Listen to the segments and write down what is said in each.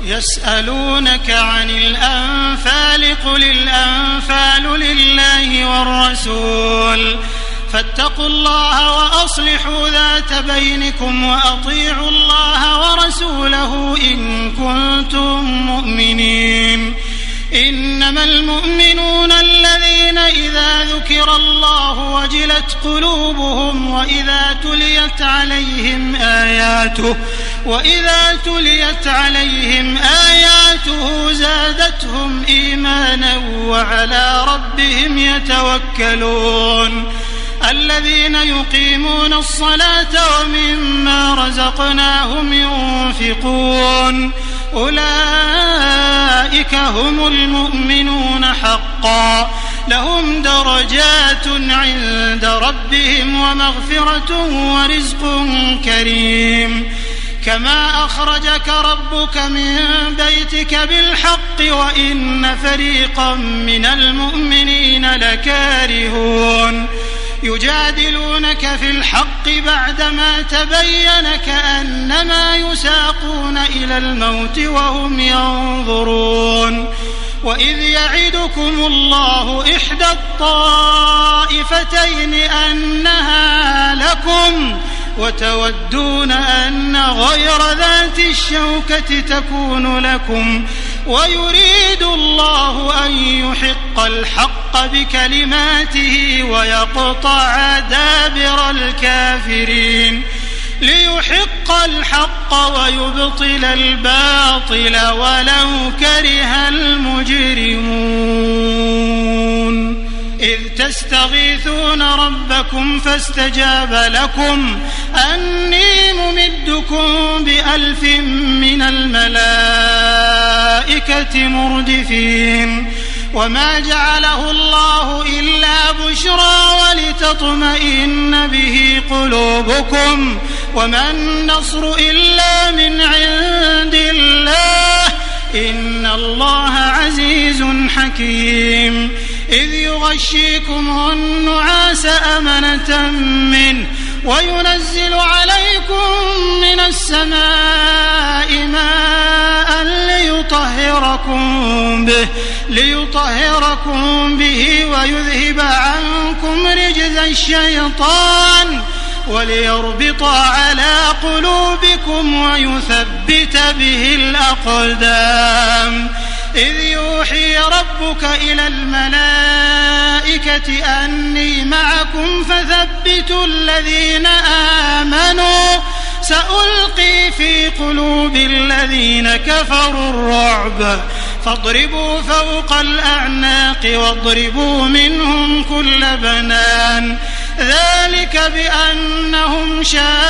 يسألونك عن الأنفال قل الأنفال لله والرسول فاتقوا الله وأصلحوا ذات بينكم وأطيعوا الله ورسوله إن كنتم مؤمنين. إنما المؤمنون الذين إذا ذكر الله وجلت قلوبهم وإذا تليت عليهم آياته زادتهم إيمانا وعلى ربهم يتوكلون. الذين يقيمون الصلاة ومما رزقناهم ينفقون أولئك هم المؤمنون حقا لهم درجات عند ربهم ومغفرة ورزق كريم. كما أخرجك ربك من بيتك بالحق وإن فريقا من المؤمنين لكارهون يجادلونك في الحق بعدما تبين كأنما يساقون إلى الموت وهم ينظرون. وإذ يعدكم الله إحدى الطائفتين أنها لكم وتودون أن غير ذات الشوكة تكون لكم ويريد الله أن يحق الحق بكلماته ويقطع دابر الكافرين ليحق الحق ويبطل الباطل ولو كره المجرمون. إذ تستغيثون ربكم فاستجاب لكم أني ممدكم ب1000 من الملائكة مردفين. وما جعله الله إلا بشرى ولتطمئن به قلوبكم وما النصر إلا من عند الله إن الله عزيز حكيم. إذ يغشيكم النعاس أمنة منه وينزل عليكم من السماء ماء ليطهركم به ويذهب عنكم رجز الشيطان وليربط على قلوبكم ويثبت به الأقدام. إذ يوحي ربك إلى الملائكة أني معكم فثبتوا الذين آمنوا سألقي في قلوب الذين كفروا الرعب فاضربوا فوق الأعناق واضربوا منهم كل بنان ذلك بأنهم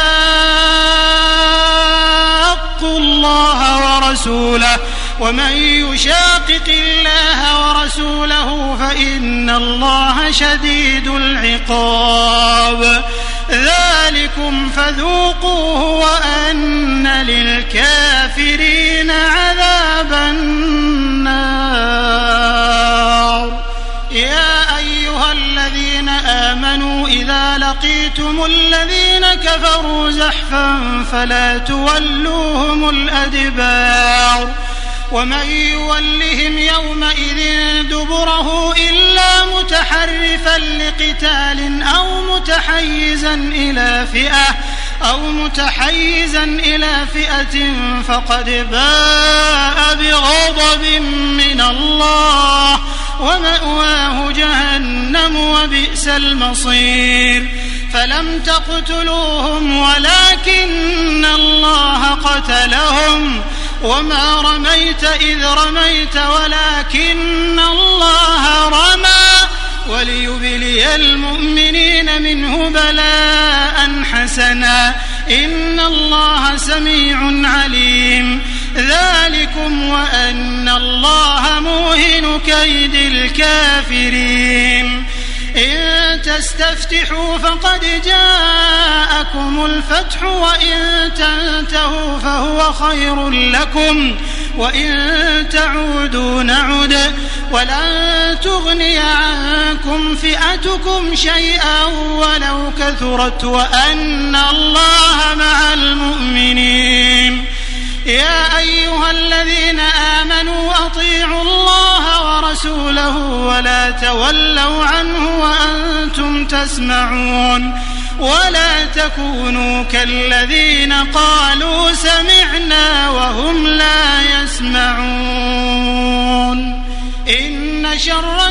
شاقوا الله ورسوله ومن يشاقق الله ورسوله فإن الله شديد العقاب. ذلكم فذوقوه وأن للكافرين عذاب النار. يا أيها الذين آمنوا إذا لقيتم الذين كفروا زحفا فلا تولوهم الأدبار ومن يولهم يومئذ دبره إلا متحرفا لقتال أو متحيزا إلى فئة فقد باء بغضب من الله ومأواه جهنم وبئس المصير. فلم تقتلوهم ولكن الله قتلهم وما رميت إذ رميت ولكن الله رمى وليبلي المؤمنين منه بلاء حسنا إن الله سميع عليم. ذلكم وأن الله موهن كيد الكافرين. إن تستفتحوا فقد جاءكم الفتح وإن تنتهوا فهو خير لكم وإن تعودوا نعد ولن تغني عنكم فئتكم شيئا ولو كثرت وأن الله مع المؤمنين. يا أيها الذين آمنوا أطيعوا الله ورسوله ولا تولوا عنه وأنتم تسمعون ولا تكونوا كالذين قالوا سمعنا وهم لا يسمعون إن شر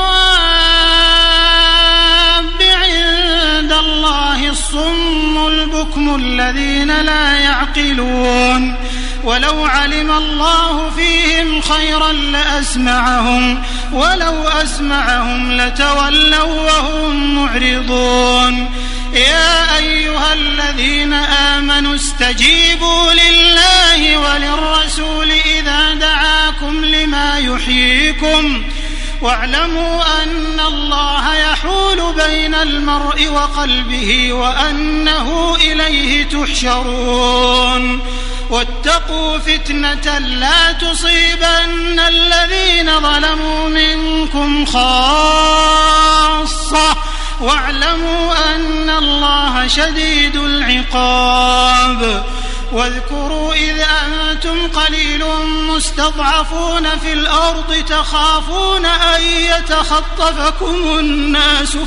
الدواب عند الله الصم البكم الذين لا يعقلون ولو علم الله فيهم خيرا لأسمعهم ولو أسمعهم لتولوا وهم معرضون يا أيها الذين آمنوا استجيبوا لله وللرسول إذا دعاكم لما يحييكم واعلموا أن الله يحول بين المرء وقلبه وأنه إليه تحشرون واتقوا فتنة لا تصيبن الذين ظلموا منكم خاصة واعلموا أن الله شديد العقاب واذكروا إذ أنتم قليل مستضعفون في الأرض تخافون أن يتخطفكم الناس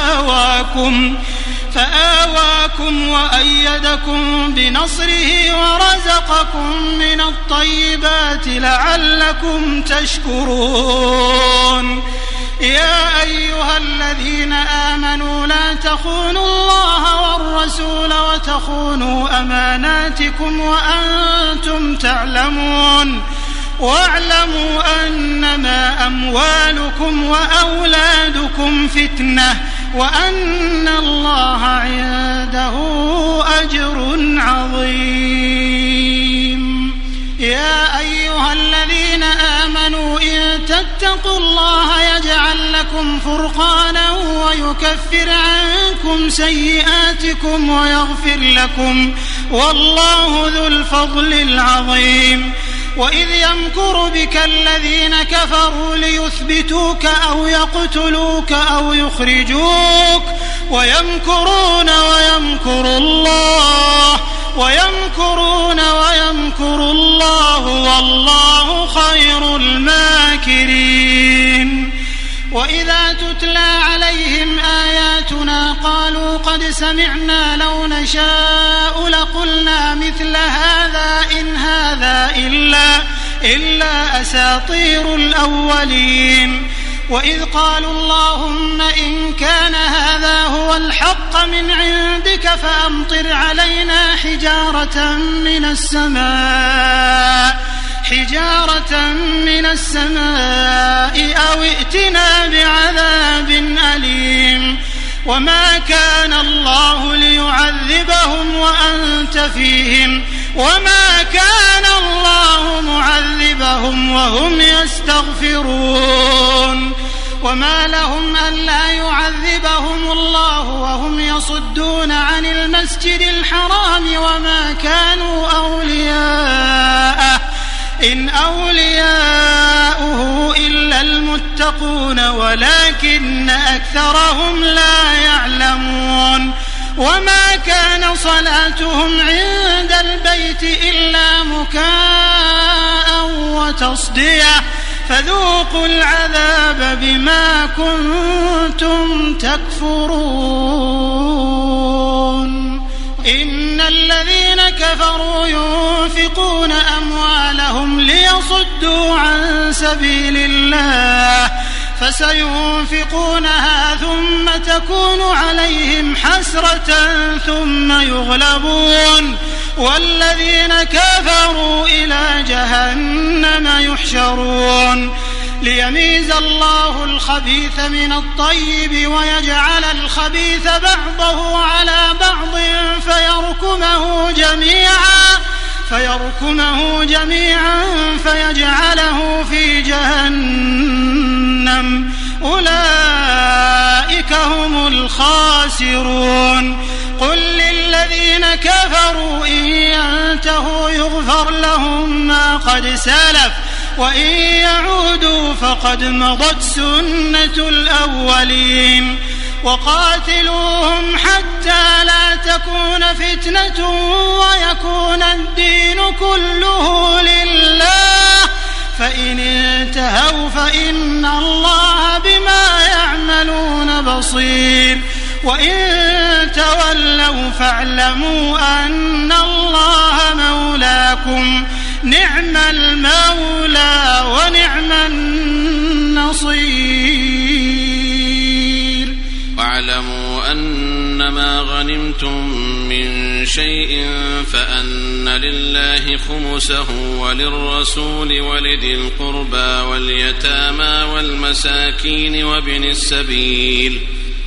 فآواكم وأيدكم بنصره ورزقكم من الطيبات لعلكم تشكرون يا أيها الذين آمنوا لا تخونوا الله والرسول وتخونوا أماناتكم وأنتم تعلمون واعلموا أنما أموالكم وأولادكم فتنة وأن الله عنده أجر عظيم يا أيها الذين آمنوا إن تتقوا الله يجعل لكم فرقانا ويكفر عنكم سيئاتكم ويغفر لكم والله ذو الفضل العظيم وإذ يمكر بك الذين كفروا ليثبتوك أو يقتلوك أو يخرجوك ويمكرون ويمكر الله والله خير الماكرين وإذا تتلى عليهم آياتنا قالوا قد سمعنا لو نشاء لقلنا مثل هذا إن هذا إلا أساطير الأولين وإذ قالوا اللهم إن كان هذا هو الحق من عندك فأمطر علينا حجارة من السماء أو ائتنا بعذاب أليم وما كان الله ليعذبهم وأنت فيهم وما كان الله معذبهم وهم يستغفرون وما لهم ألا يعذبهم الله وهم يصدون عن المسجد الحرام وما كانوا أولياءه إن أولياؤه إلا المتقون ولكن أكثرهم لا يعلمون وما كان صلاتهم عند البيت إلا مكاء وتصدية فذوقوا العذاب بما كنتم تكفرون إن الذين كفروا ينفقون أموالهم ليصدوا عن سبيل الله فسينفقونها ثم تكون عليهم حسرة ثم يغلبون والذين كفروا إلى جهنم يحشرون ليميز الله الخبيث من الطيب ويجعل الخبيث بعضه على بعض فيركمه جميعا فيجعله في جهنم أولئك هم الخاسرون قل للذين كفروا إن ينتهوا يغفر لهم ما قد سلف وإن يعودوا فقد مضت سنة الأولين وقاتلوهم حتى لا تكون فتنة ويكون الدين كله لله فإن انتهوا فإن الله بما يعملون بصير وإن تولوا فاعلموا أن الله مولاكم نعم المولى ونعم النصير. واعلموا أنما غنمتم من شيء فأن لله خمسه وللرسول ولذي القربى واليتامى والمساكين وابن السبيل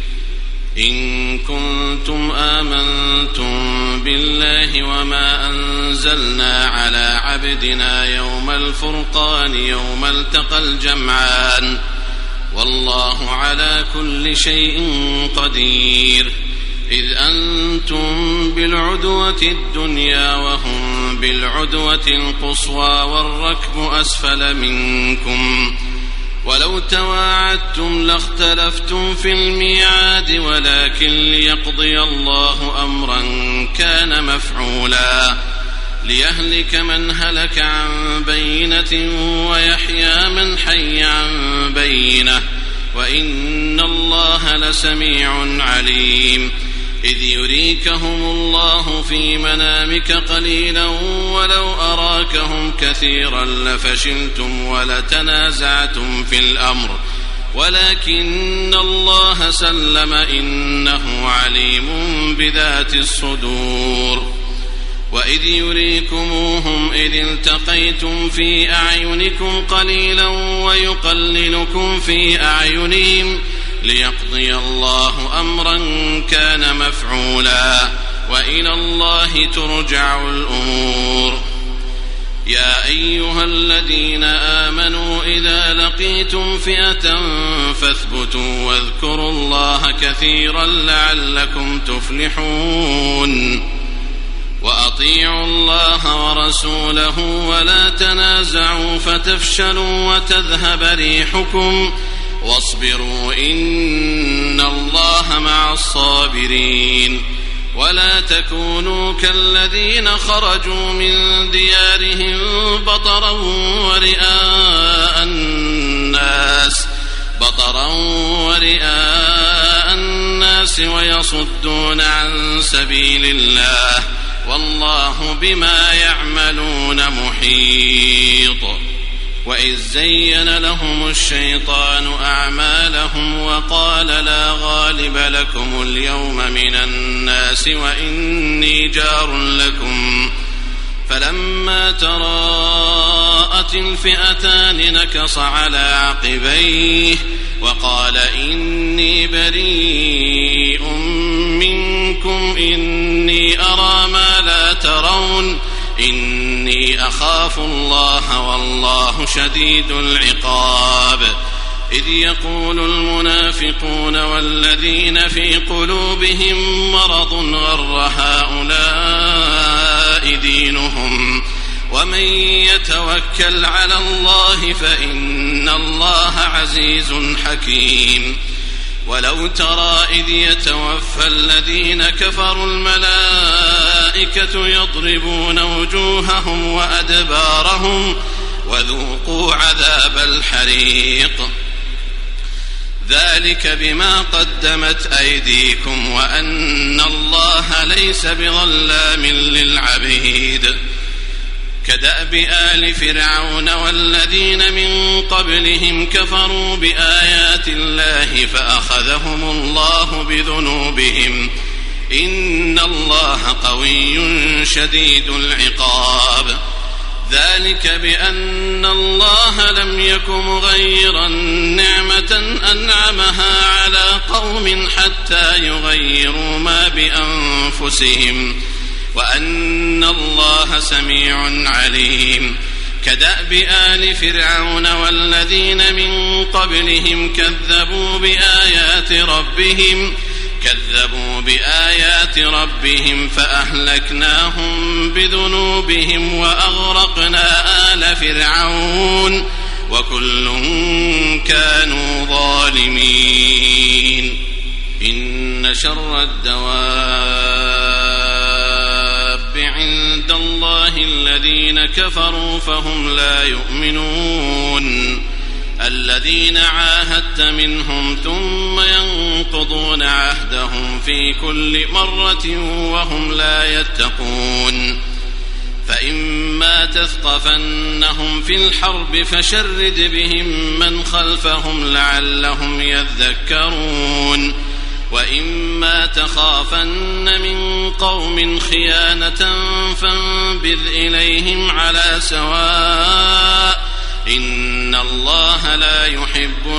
إن كنتم آمنتم بالله وما أنزلنا على عبدنا يوم الفرقان يوم التقى الجمعان والله على كل شيء قدير. إذ أنتم بالعدوة الدنيا وهم بالعدوة القصوى والركب أسفل منكم ولو تواعدتم لاختلفتم في الميعاد ولكن ليقضي الله أمرا كان مفعولا ليهلك من هلك عن بينة ويحيى من حي عن بينة وإن الله لسميع عليم. إذ يريكهم الله في منامك قليلا ولو أراكهم كثيرا لفشلتم ولتنازعتم في الأمر ولكن الله سلم إنه عليم بذات الصدور. وإذ يريكموهم إذ التقيتم في أعينكم قليلا ويقللكم في أعينهم ليقضي الله أمرا كان مفعولا وإلى الله ترجع الأمور. يا أيها الذين آمنوا إذا لقيتم فئة فاثبتوا واذكروا الله كثيرا لعلكم تفلحون. وأطيعوا الله ورسوله ولا تنازعوا فتفشلوا وتذهب ريحكم واصبروا إن الله مع الصابرين. ولا تكونوا كالذين خرجوا من ديارهم بطرا ورئاء الناس ويصدون عن سبيل الله والله بما يعملون محيط. وإذ زين لهم الشيطان أعمالهم وقال لا غالب لكم اليوم من الناس وإني جار لكم فلما تراءت الفئتان نكص على عقبيه وقال إني بريء منكم إني أرى ما لا ترون إني أخاف الله والله شديد العقاب. إذ يقول المنافقون والذين في قلوبهم مرض غر هؤلاء دينهم ومن يتوكل على الله فإن الله عزيز حكيم. ولو ترى إذ يتوفى الذين كفروا الملائكة يضربون وجوههم وأدبارهم وذوقوا عذاب الحريق ذلك بما قدمت أيديكم وأن الله ليس بظلام للعبيد. كدأب آل فرعون والذين من قبلهم كفروا بآيات الله فأخذهم الله بذنوبهم إن الله قوي شديد العقاب. ذلك بأن الله لم يك مغيرا نعمة أنعمها على قوم حتى يغيروا ما بأنفسهم وأن الله سميع عليم. كدأب آل فرعون والذين من قبلهم كذبوا بآيات ربهم فأهلكناهم بذنوبهم وأغرقنا آل فرعون وكل كانوا ظالمين. إن شر الدواب عند الله الذين كفروا فهم لا يؤمنون الذين عاهدت منهم ثم ينقضون عهدهم في كل مرة وهم لا يتقون فإما تثقفنهم في الحرب فشرد بهم من خلفهم لعلهم يذكرون وإما تخافن من قوم خيانة فانبذ إليهم على سواء إن الله لا يحب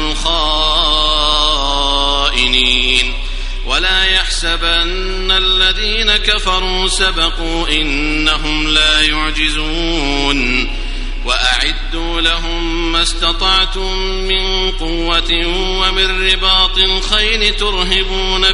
الخائنين ولا يحسبن الذين كفروا سبقوا إنهم لا يعجزون وأعدوا لهم ما استطعتم من قوة ومن رباط الخيل ترهبون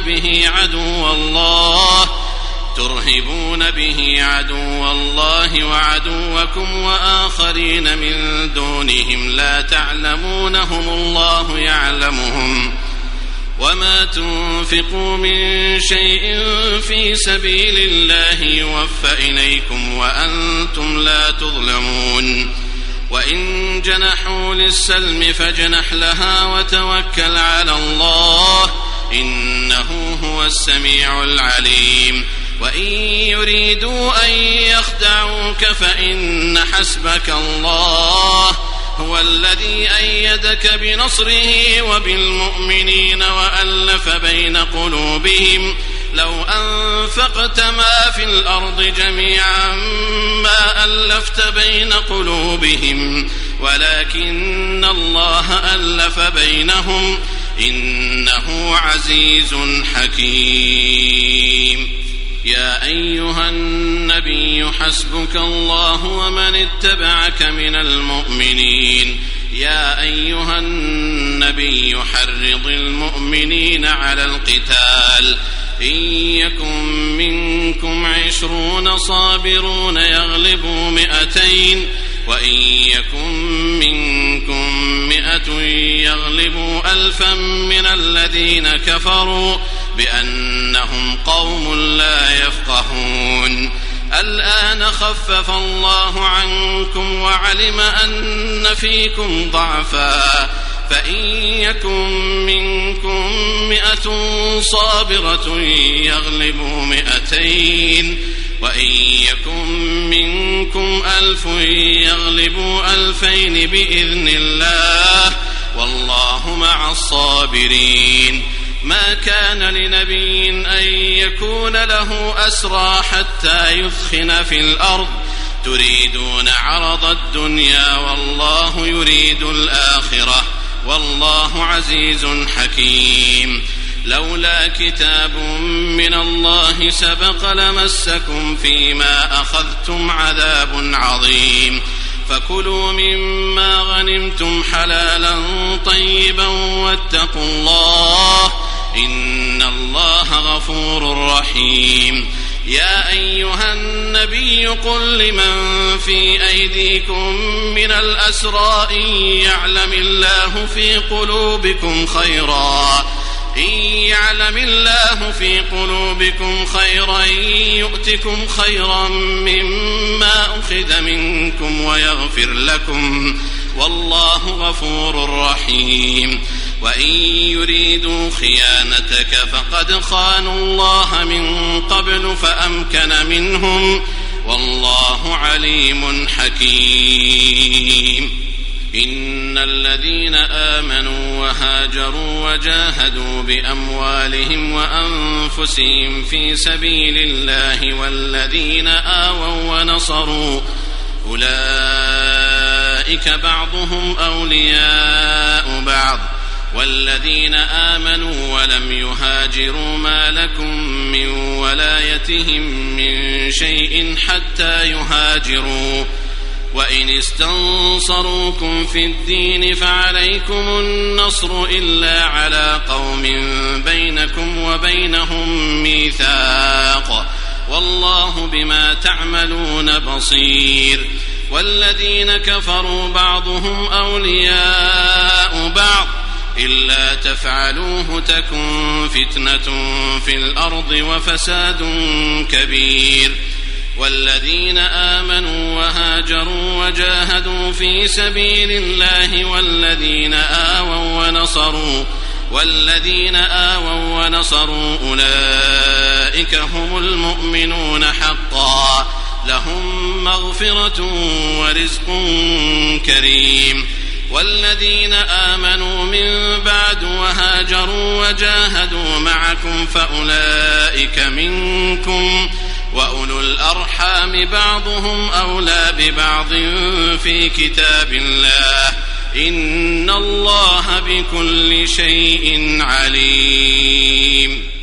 به عدو الله وعدوكم وآخرين من دونهم لا تعلمونهم الله يعلمهم وما تنفقوا من شيء في سبيل الله يوفى إليكم وأنتم لا تظلمون وإن جنحوا للسلم فاجنح لها وتوكل على الله إنه هو السميع العليم وإن يريدوا أن يخدعوك فإن حسبك الله هو الذي أيدك بنصره وبالمؤمنين وألف بين قلوبهم لو أنفقت ما في الأرض جميعا ما ألفت بين قلوبهم ولكن الله ألف بينهم إنه عزيز حكيم يا أيها النبي حسبك الله ومن اتبعك من المؤمنين يا أيها النبي حرض المؤمنين على القتال إن يكن منكم 20 صابرون يغلبوا 200 وإن يكن منكم 100 يغلبوا 1000 من الذين كفروا بأنهم قوم لا يفقهون الآن خفف الله عنكم وعلم أن فيكم ضعفا فإن يكن منكم 100 صابرة يغلبوا 200 وإن يكن منكم 1000 يغلبوا 2000 بإذن الله والله مع الصابرين ما كان لنبي أن يكون له أسرى حتى يثخن في الأرض تريدون عرض الدنيا والله يريد الآخرة والله عزيز حكيم لولا كتاب من الله سبق لمسكم فيما أخذتم عذاب عظيم فكلوا مما غنمتم حلالا طيبا واتقوا الله إن الله غفور رحيم يا أيها النبي قل لمن في أيديكم من الأسرى إن يعلم الله في قلوبكم خيرا يؤتكم خيرا مما أخذ منكم ويغفر لكم والله غفور رحيم وإن يريدوا خيانتك فقد خانوا الله من قبل فأمكن منهم والله عليم حكيم إن الذين آمنوا وهاجروا وجاهدوا بأموالهم وأنفسهم في سبيل الله والذين آووا ونصروا أولئك بعضهم أولياء بعض والذين آمنوا ولم يهاجروا ما لكم من ولايتهم من شيء حتى يهاجروا وإن استنصروكم في الدين فعليكم النصر إلا على قوم بينكم وبينهم ميثاق والله بما تعملون بصير والذين كفروا بعضهم أولياء بعض إلا تفعلوه تكن فتنة في الأرض وفساد كبير والذين آمنوا وهاجروا وجاهدوا في سبيل الله والذين آووا ونصروا أولئك هم المؤمنون حقا لهم مغفرة ورزق كريم. والذين آمنوا من بعد وهاجروا وجاهدوا معكم فأولئك منكم وأولو الأرحام بعضهم أولى ببعض في كتاب الله إن الله بكل شيء عليم.